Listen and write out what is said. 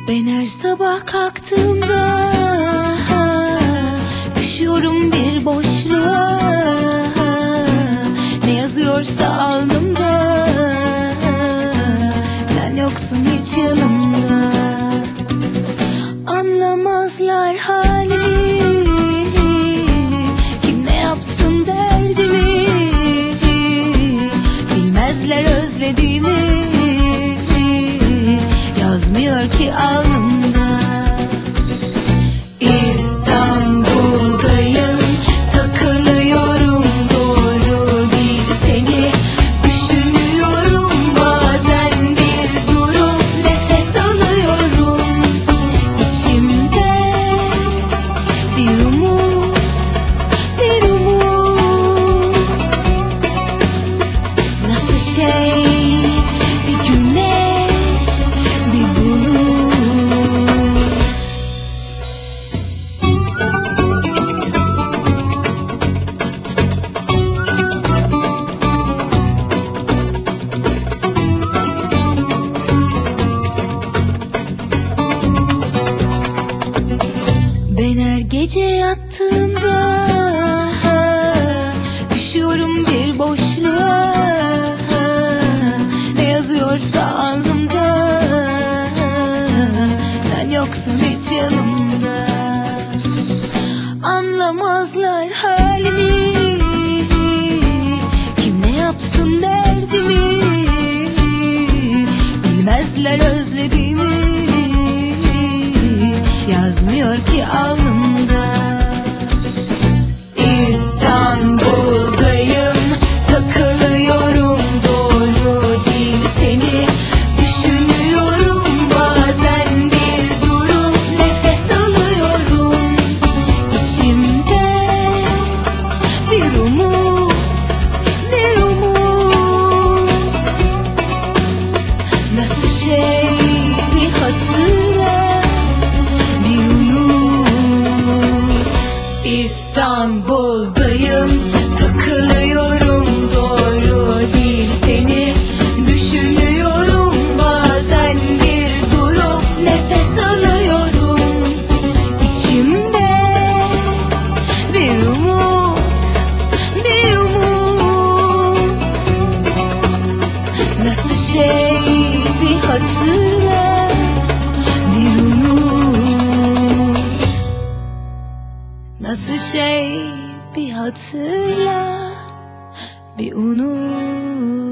Ben her sabah kalktığımda düşüyorum bir boşluğa. Ne yazıyorsa alnımda, sen yoksun hiç yanımda. Anlamazlar halimi, kim ne yapsın derdimi. Bilmezler özlediğimi, yazmıyor ki alnımda. İstanbul'dayım, takılıyorum, doğru değil seni düşünüyorum. Bazen bir durup nefes alıyorum. İçimde bir umut, bir umut. Nasıl şey, bir güneş, bir bulut. Ben her gece yattığımda düşüyorum bir boşluğa. Ne yazıyorsa alnımda, sen yoksun hiç yanımda. Anlamazlar halimi, kim ne yapsın derdimi. Bilmezler özlediğimi, yazmıyor ki alnımda. İstanbul'dayım, takılıyorum, doğru değil seni düşünüyorum. Bazen bir durup nefes alıyorum. İçimde bir umut, bir umut. Nasıl şey, bir hatıra, bir umut. İstanbul'dayım, takılıyorum, doğru değil seni düşünüyorum. Bazen bir durup nefes alıyorum. İçimde bir umut, bir umut. Nasıl şey, bir hatıra, bir umut. Nasıl şey, bir hatırla, bir unut.